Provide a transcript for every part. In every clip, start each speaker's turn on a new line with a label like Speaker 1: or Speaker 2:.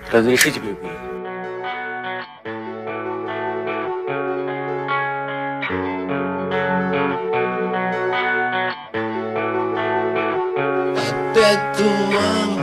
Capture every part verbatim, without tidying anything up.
Speaker 1: Разрешите прикурить?
Speaker 2: Опять туман,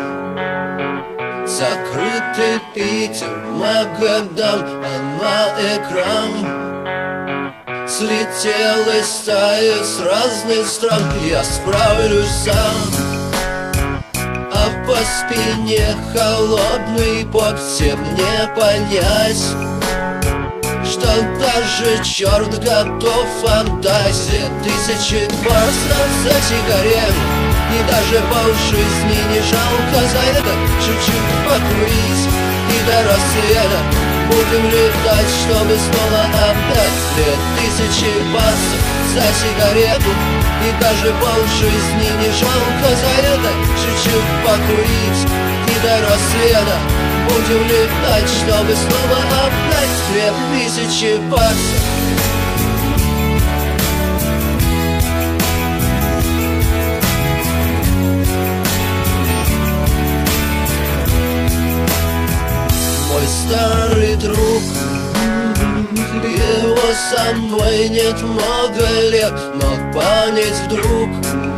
Speaker 2: закрытый Питер, Магадан, а на экран слетела стая с разных стран. Я справлюсь сам, а по спине холодный пот. Всем не понять, что даже черт готов отдать тысячи баксов за сигарету. И даже полжизни не жалко за это. Чуть-чуть покурить и до рассвета будем летать, чтобы снова отдать две тысячи баксов за сигарету. И даже полжизни не жалко за это. Чуть-чуть покурить и до рассвета будем летать, чтобы снова отдать две тысячи баксов. Мой старый друг, его со мной нет много лет, но память вдруг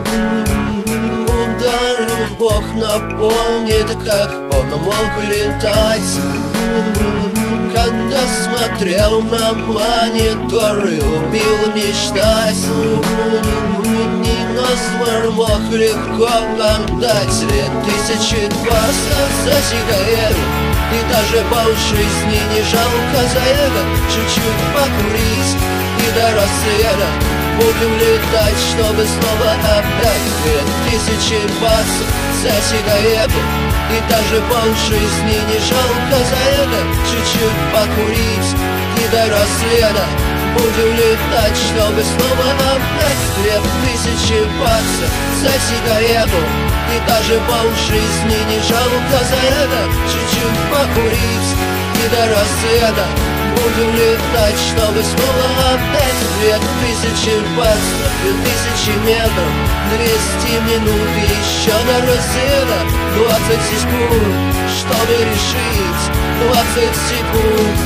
Speaker 2: ударил Бог напомнит, как он мог летать. Когда смотрел на монитор и умел мечтать, не насмор мог легко отдать две тысячи баксов за сигарету. И даже полжизни не жалко за это. Чуть-чуть покурить и до рассвета будем летать, чтобы снова отдать две тысячи баксов за сигарету. И даже полжизни не жалко за это. Чуть-чуть покурить и до рассвета будем летать, чтобы снова отдать две тысячи баксов за сигарету. И даже полжизни не жалко за это. Чуть-чуть покурить и до рассвета будем летать, чтобы снова отдать две тысячи баксов. Две тысячи метров, двести минут и еще до рассвета двадцать секунд, чтобы решить двадцать секунд.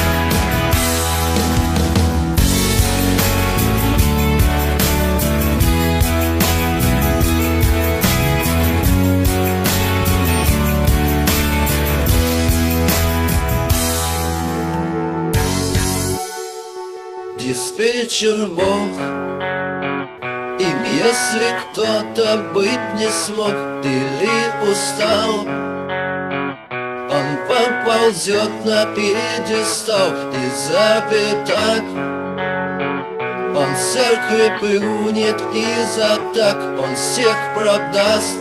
Speaker 2: Диспетчер Бог, им если кто-то быть не смог или устал, он поползет на пьедестал из-за пятак. Он церкви плюнет из-за так, он всех продаст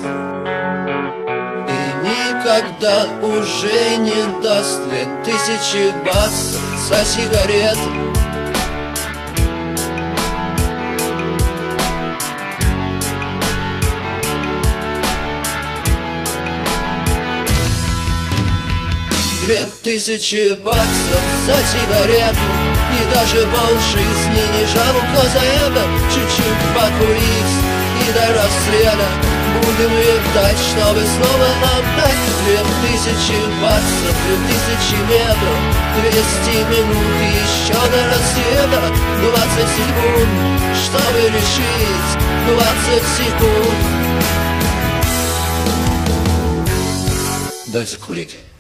Speaker 2: и никогда уже не даст две тысячи баксов за сигарету. Две тысячи баксов за сигарету. И даже полжизни не жалко за это. Чуть-чуть покурить и до рассвета будем летать, чтобы снова отдать две тысячи баксов. Две тысячи метров, двести минут и еще до рассвета двадцать секунд, чтобы решить двадцать секунд. Дай закурить.